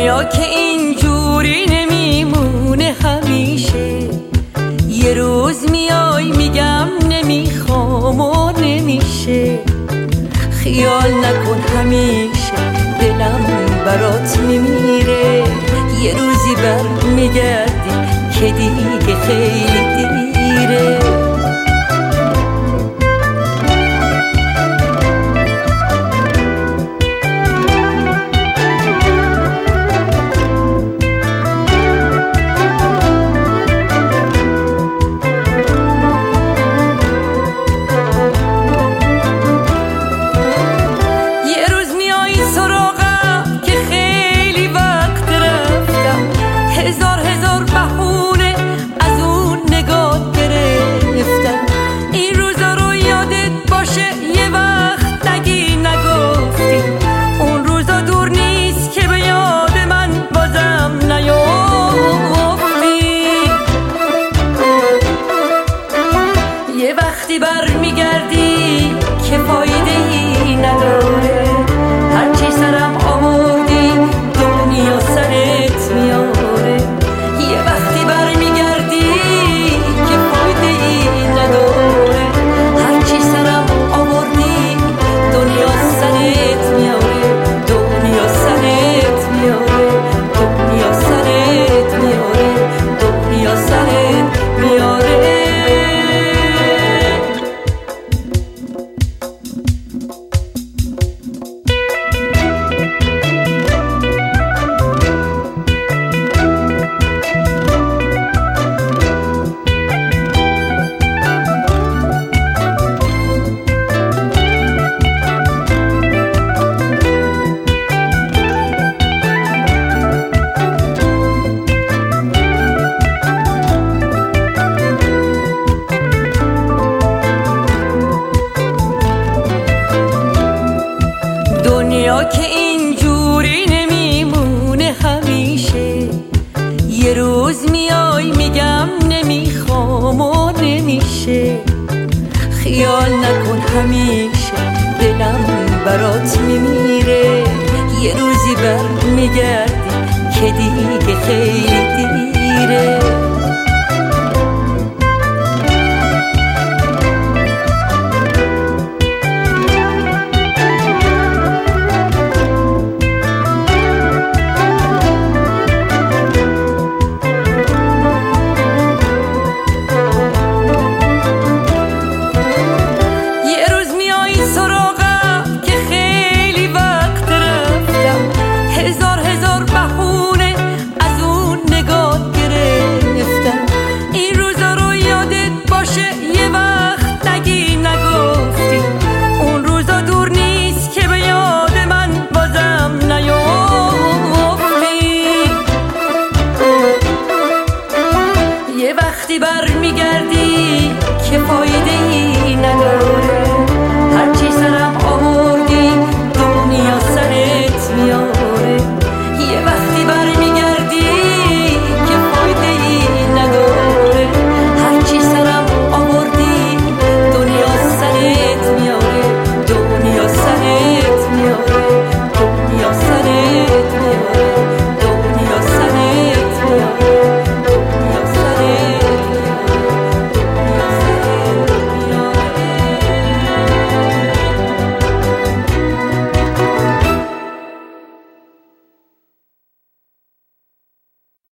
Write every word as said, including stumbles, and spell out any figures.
دنیا که اینجوری نمیمونه همیشه، یه روز میای میگم نمیخوام و نمیشه. خیال نکن همیشه دلم برات میمیره، یه روزی بر میگردی که دیگه خیلی دیره. وقتی بر میگردی که فایده ای نداره، هرچی سرم آوردی دنیا سرت میاره. یه وقتی بر میگردی که فایده ای نداره، هرچی سرم آوردی دنیا سرت میاره. دنیا سرت میاره، دنیا سرت میاره، دنیا سرت میاره. دنیا که اینجوری نمیمونه همیشه، یه روز میای میگم نمیخوام و نمیشه. خیال نکن همیشه دلم برات میمیره، یه روزی بر میگردی که دیگه خیلی دیره.